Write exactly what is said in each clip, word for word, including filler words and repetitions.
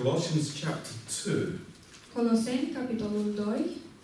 Colossians chapter two Coloseni, capitolul doi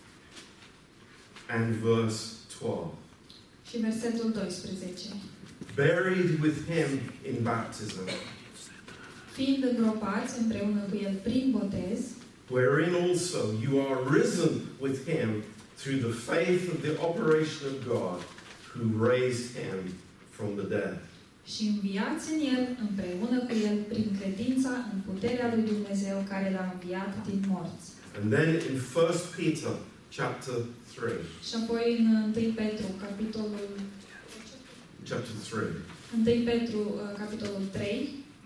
and verse twelve. și versetul doisprezece. Buried with him in baptism, Fiind îngropați împreună cu el prin botez, wherein also you are risen with him through the faith of the operation of God, who raised him from the dead. și înviați în el împreună cu el prin credința în puterea lui Dumnezeu care l-a înviat din morți. And then in First Peter chapter three. Și apoi în întâi Petru, capitolul Chapter three. întâi Petru, capitolul trei,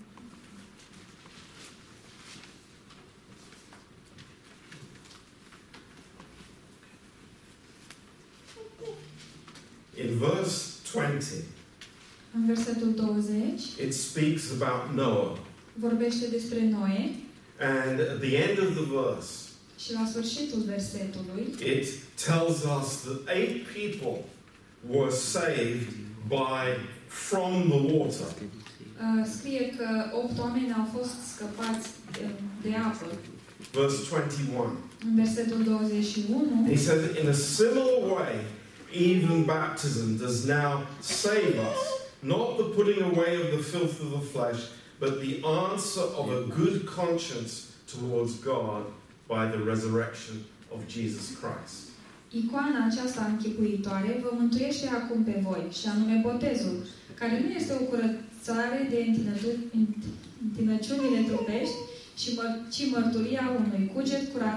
In verse twenty, în versetul douăzeci, it speaks about Noah. vorbește despre Noe And at the end of the verse, și la sfârșitul versetului it tells us that eight people were saved by from the water. uh, scrie că opt oameni au fost scăpați de, de apă. Verse twenty-one. În versetul douăzeci și unu, He says, in a similar way, even baptism does now save us, not the putting away of the filth of the flesh, but the answer of a good conscience towards God by the resurrection of Jesus Christ. icoana aceasta închipuitoare vă mântuiește acum pe voi, și anume botezul, care nu este o curățare de întinăciunile trupești, ci mărturia unui cuget curat